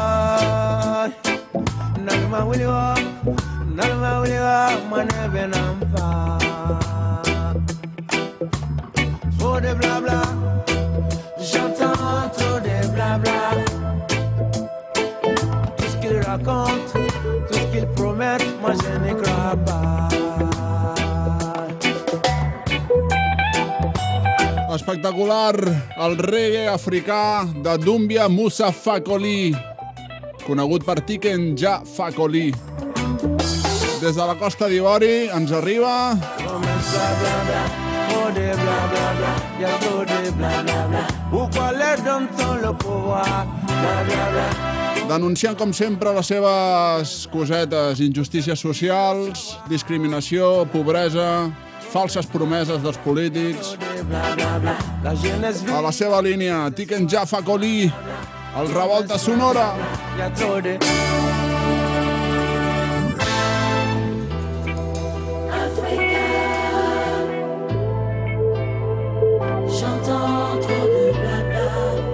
Naluma wuliwa, naluma wuliwa, manebe namfa. Trop de blabla, j'entends trop de blabla. Tout ce qu'ils racontent, tout ce qu'ils promettent, moi je n'y crois pas. Espectacular, el reggae africà de Doumbia Moussa Fakoli, conegut per Tiken Jah Fakoly. Des de la Costa d'Ivori ens arriba denunciant com sempre les seves cosetes, injustícies socials, discriminació, pobresa, falses promeses dels polítics. A la seva línia, Tiken Jah Fakoly, el Revolta Sonora. J'entends trop de blabla.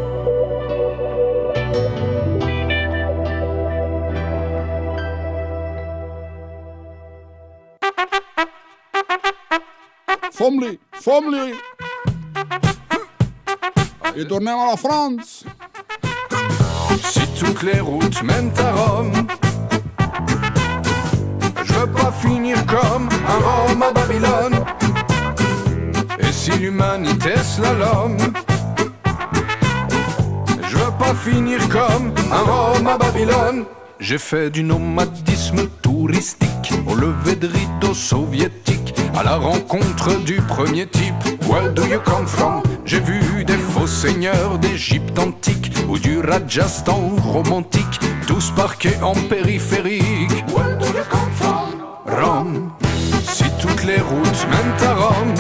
Fom-li, fom-li! I tornem a la France. Si toutes les routes mènent à Rome, je veux pas finir comme un Rome à Babylone. Et si l'humanité slalom, je veux pas finir comme un Rome à Babylone. J'ai fait du nomadisme touristique au lever de rideau soviétique, à la rencontre du premier type. Where do you come from? J'ai vu des faux seigneurs d'Égypte antique ou du Rajasthan romantique, tous parqués en périphérique. Where do you come from? Rome. Si toutes les routes mènent à Rome,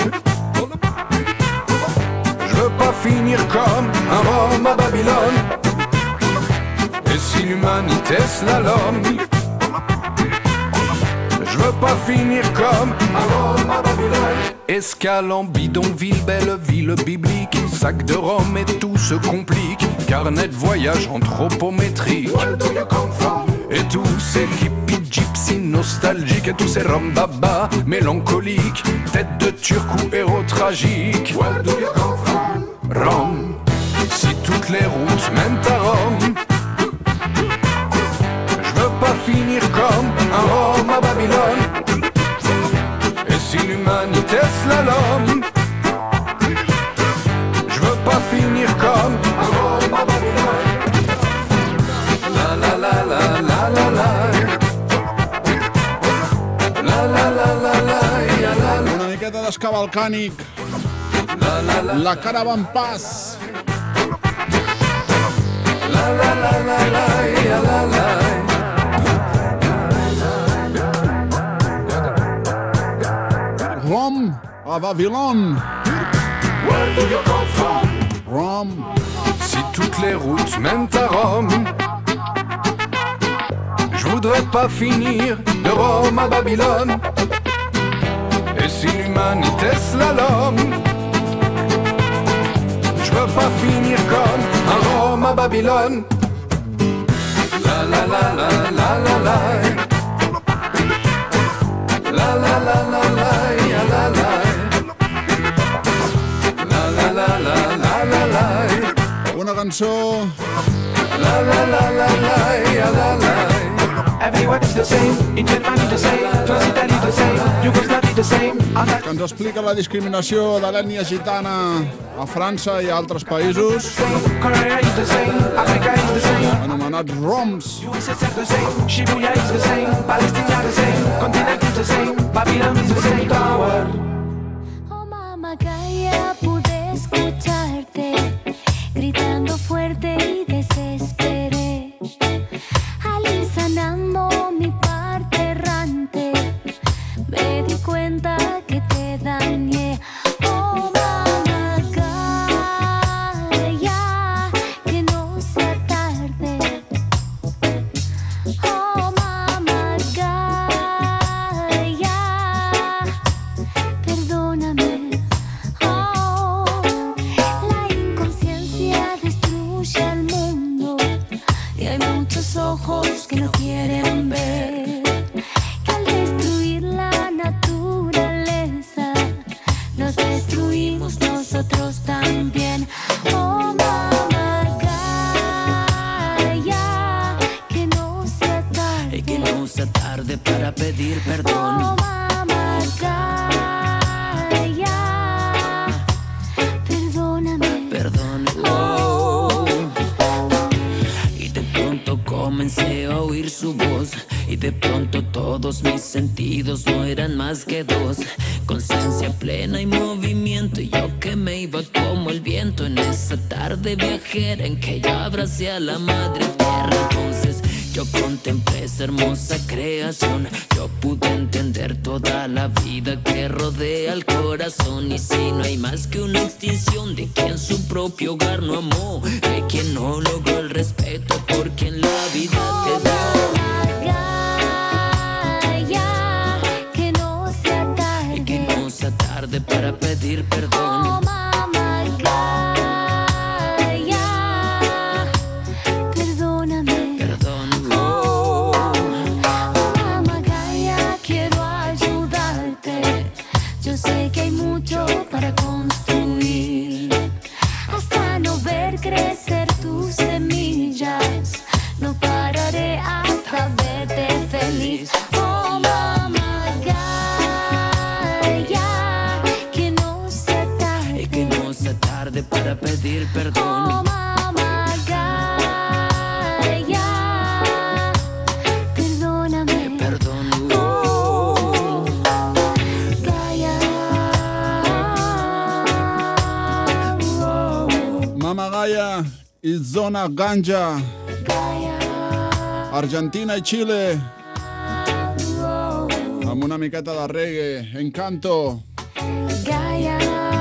je veux pas finir comme un Rome à Babylone. Et si l'humanité slalom, je veux pas finir comme un Rome à Babylone. Escale en bidonville, belle ville biblique, sac de Rome et tout se complique. Carnet de voyage anthropométrique. Et tous ces hippies gypsies nostalgiques, et tous ces rambabas mélancoliques, tête de turc ou héros tragique. Rome. Si toutes les routes mènent à Rome, je veux pas finir comme un Rome à Babylone. Et si l'humanité slalom, je veux pas finir comme Rome à Babylone. La la la la la la la. La la la la la la la. Una miqueta d'escavalcànic. La la la. La Caravan Pass. La la la la la la la. Rome à Babylone. Where do you come from? Rome. Si toutes les routes mènent à Rome, je voudrais pas finir de Rome à Babylone. Et si l'humanité slalom, je veux pas finir comme un Rome à Babylone. La la la la la la la. La la la la la la la. La la la la la la la. Una cançó. La la la la la la la. Everybody's the same, in Germany the same, France Italy the same, Yugoslavia the same. Que ens explica la discriminació de l'ètnia gitana a França i a altres països. Korea is the same, Africa is the same, anomenats Roms. U S S R the same, Shibuya is the same, Palestina the same, continent is the same, Babylon is the same tower. Oh mamá, calla, pude escucharte gritando fuerte y desesperé, alisanando mi parte errante, me di cuenta que te dañé. Oh mamá, calla, que no sea tarde. Oh mamá, calla, perdóname. Oh, la inconsciencia destruye al mundo y hay muchos ojos que no quieren ver que al destruir la naturaleza nos destruimos nosotros también. Oh mamá, calla, que no sea tarde. Y que no sea tarde para pedir perdón. Oh mamá, calla, perdóname. Perdón. Oh. Y de pronto comencé a oír su voz. Y de pronto todos mis sentidos no eran más que dos. Conciencia plena y movimiento. Y yo que me iba como el viento en esa tarde viajera en que yo abracé a la madre tierra. Entonces yo contemplé esa hermosa creación. Yo pude entender toda la vida que rodea al corazón. Y si no hay más que una extinción de quien su propio hogar no amó, de quien no logró el respeto por quien la vida te dio. Que no sea tarde. Y que no sea tarde para pedir perdón. Oh mamá, calla, perdóname. Perdón. Oh, mamá, calla, quiero ayudarte. Yo sé que hay mucho para construir, hasta no ver crecer tus semillas. No pararé hasta verte feliz. Oh mamá, calla, que no sea tarde. Y que no sea tarde para pedir perdón. Oh mamá, calla, perdóname. Perdón. Oh, calla. Oh, Mama Gaia i Zona Ganja. Argentina i Xile. Amb una miqueta de reggae. Encanto. Gaia.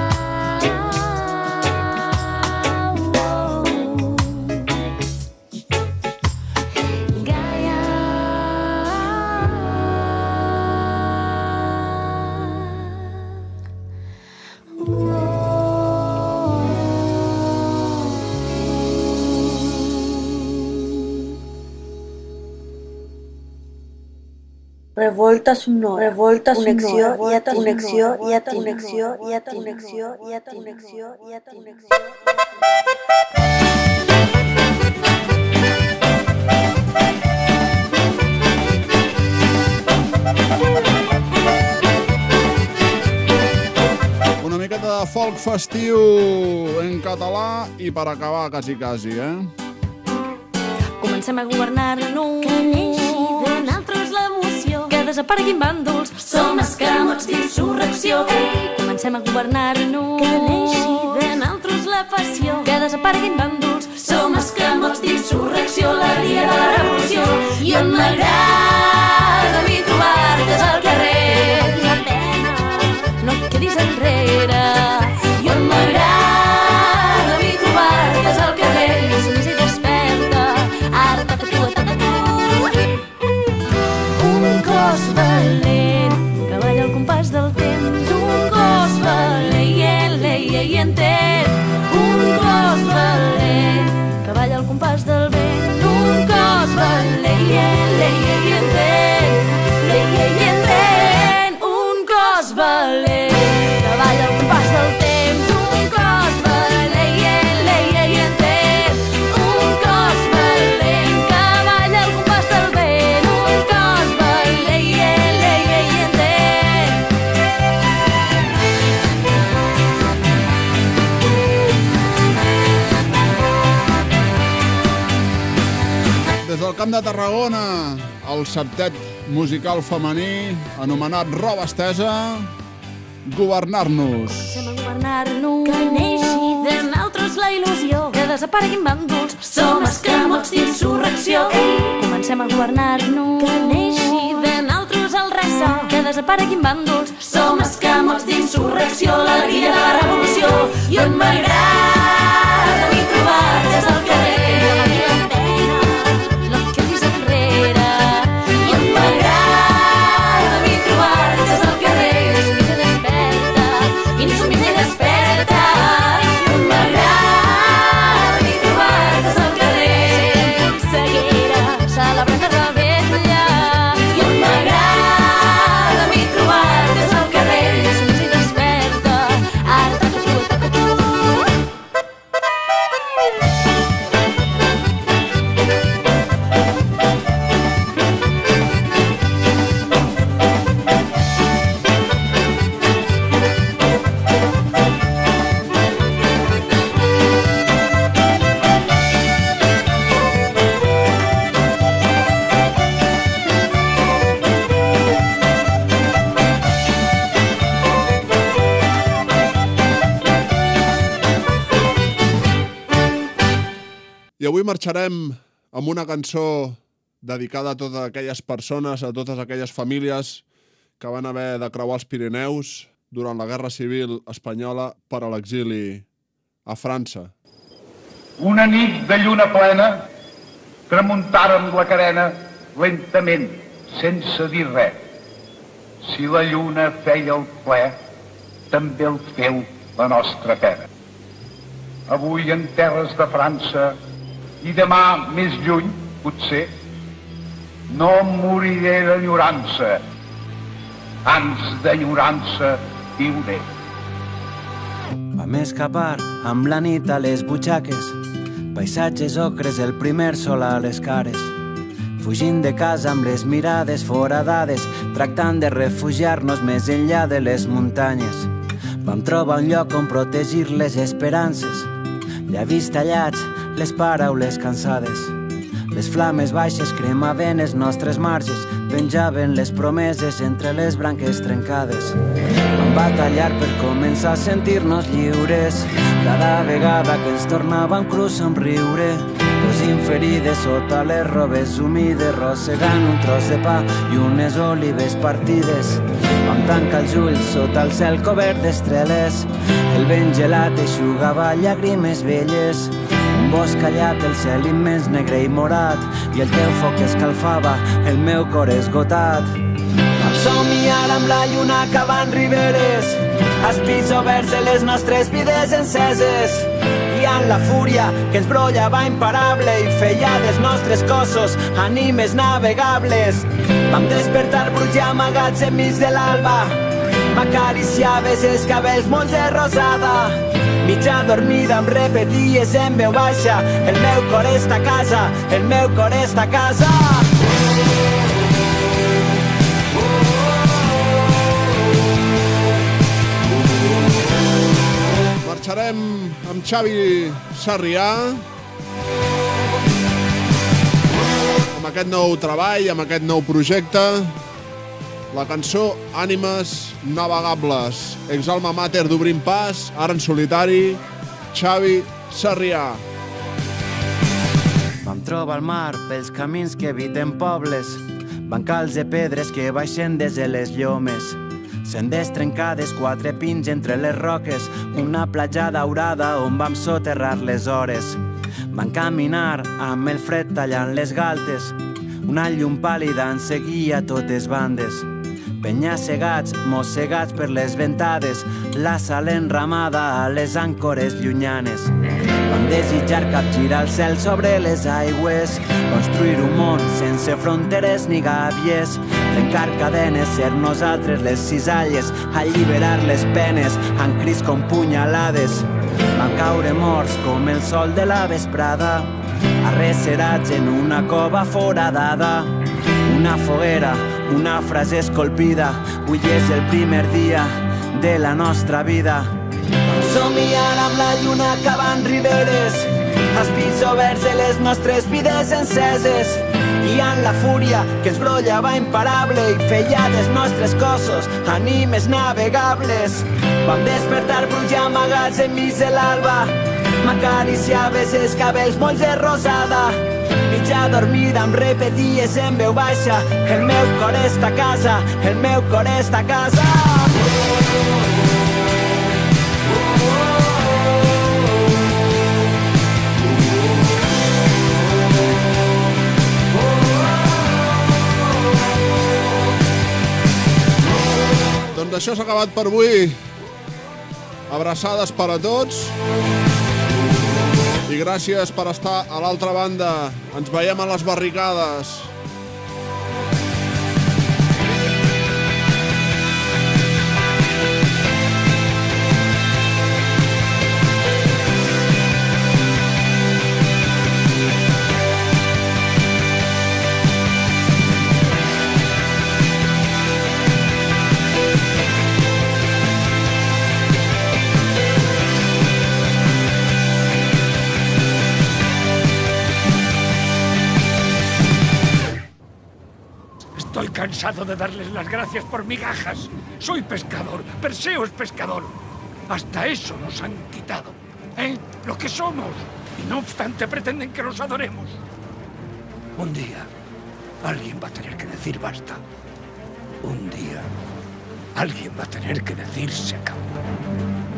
Revolta sonora, revolta connexió, hi ha connexió, hi ha connexió, hi ha connexió, hi ha connexió, hi ha connexió. folk festiu en català i per acabar quasi quasi, eh? Comencem a governar-nos, que neixi de naltros l'emoció, que desapareguin bàndols, som escamots d'insurrecció. Comencem a governar-nos, que neixi de naltros la passió, que desapareguin bàndols, som escamots d'insurrecció, l'alegria de la revolució. I on m'agrada a mi trobar-te al carrer, la pena, no et quedis enrere. I on m'agrada a mi trobar-te al carrer, somnis i desperta, ara toca tu, toca tu. Un cos valent que balla al compàs del temps, un cos valent, leia i entén. Un cos valent que balla al compàs del vent, un cos valent, leia i entén, leia i entén. Un cos valent que balla al compàs del temps, un cos valent, leia i entén. Un cos valent que balla al compàs del vent, un cos valent, leia i entén. Des del Camp de Tarragona, el septet musical femení, anomenat Roba Estesa, Governar-nos. Comencem a governar-nos, que neixi de naltros la il·lusió, que desapareguin bàndols, som escamots d'insurrecció. Comencem a governar-nos, que neixi de naltros el ressò, que desapareguin bàndols, som escamots d'insurrecció, l'alegria de la revolució. I on m'agrada a mi trobar-te al carrer, la vida entera, no et quedis enrere. I on m'agrada a mi trobar-te al carrer, somnis i desperta, i no somnis i desperta. I on m'agrada a mi trobar-te al carrer, seguirà celebrant la vetlla. I on m'agrada a mi trobar-te al carrer, somnis i desperta, ara toca tu, toca tu. I avui marxarem amb una cançó dedicada a totes aquelles persones, a totes aquelles famílies que van haver de creuar els Pirineus durant la Guerra Civil Espanyola per a l'exili a França. Una nit de lluna plena, tramuntàrem la carena lentament, sense dir res. Si la lluna feia el ple, també el feu la nostra pena. Avui en terres de França, i demà més lluny, potser, no moriré d'enyorança, ans d'enyorança viuré. Vam escapar amb la nit a les butxaques, paisatges ocres, el primer sol a les cares, fugint de casa amb les mirades foradades, tractant de refugiar-nos més enllà de les muntanyes. Vam trobar un lloc on protegir les esperances, llavis tallats, les paraules cansades. Les flames baixes cremaven els nostres marges, penjaven les promeses entre les branques trencades. Vam batallar per començar a sentir-nos lliures, cada vegada que ens tornàvem crus somriure. Cosint ferides sota les robes humides, rossegant un tros de pa i unes olives partides. Vam tancar els ulls sota el cel cobert d'estreles, el vent gelat eixugava llàgrimes velles. Un bosc callat, el cel immens, negre i morat, i el teu foc escalfava el meu cor esgotat. Vam somiar amb la lluna cavant riberes, espits oberts de les nostres vides enceses, guiant la fúria que ens brollava imparable i feia dels nostres cossos ànimes navegables. Vam despertar bruts i amagats enmig de l'alba, m'acariciaves els cabells molts de rosada. Mitja dormida em repeties en veu baixa, el meu cor està a casa, el meu cor està a casa. amb Xavi Sarrià, amb aquest nou treball, amb aquest nou projecte, la cançó Ànimes Navegables, exalma mater d'Obrim Pas, ara en solitari, Xavi Sarrià. Vam trobar el mar pels camins que eviten pobles, bancals de pedres que baixen des de les llomes, sendes trencades, quatre pins entre les roques, una platja daurada on vam soterrar les hores. Vam caminar amb el fred tallant les galtes, una llum pàl·lida ens seguia a totes bandes. Penya-segats, mossegats per les ventades, la sal enramada a les àncores llunyanes. Vam desitjar capgirar el cel sobre les aigües, construir un món sense fronteres ni gàbies, trencar cadenes, ser nosaltres les cisalles, alliberar les penes amb crits com punyalades. Vam caure morts com el sol de la vesprada, arrecerats en una cova foradada. Una foguera, una frase escolpida, avui és el primer dia de la nostra vida. Somiant amb la lluna cavant riberes, els pits oberts de les nostres vides enceses, guiant la fúria que ens brollava imparable i feia dels nostres cossos ànimes navegables. Vam despertar bruts i amagats enmig de l'alba, m'acariciaves els cabells molls de rosada. Mitja dormida em repeties en veu baixa, el meu cor està a casa, el meu cor està a casa. Doncs això s'ha acabat per avui. Abraçades per a tots. I gràcies per estar a l'altra banda. Ens veiem a les barricades. Estoy cansado de darles las gracias por migajas. Soy pescador, Perseo es pescador. Hasta eso nos han quitado, ¿eh? Lo que somos. Y no obstante pretenden que los adoremos. Un día, alguien va a tener que decir basta. Un día, alguien va a tener que decir se acabó.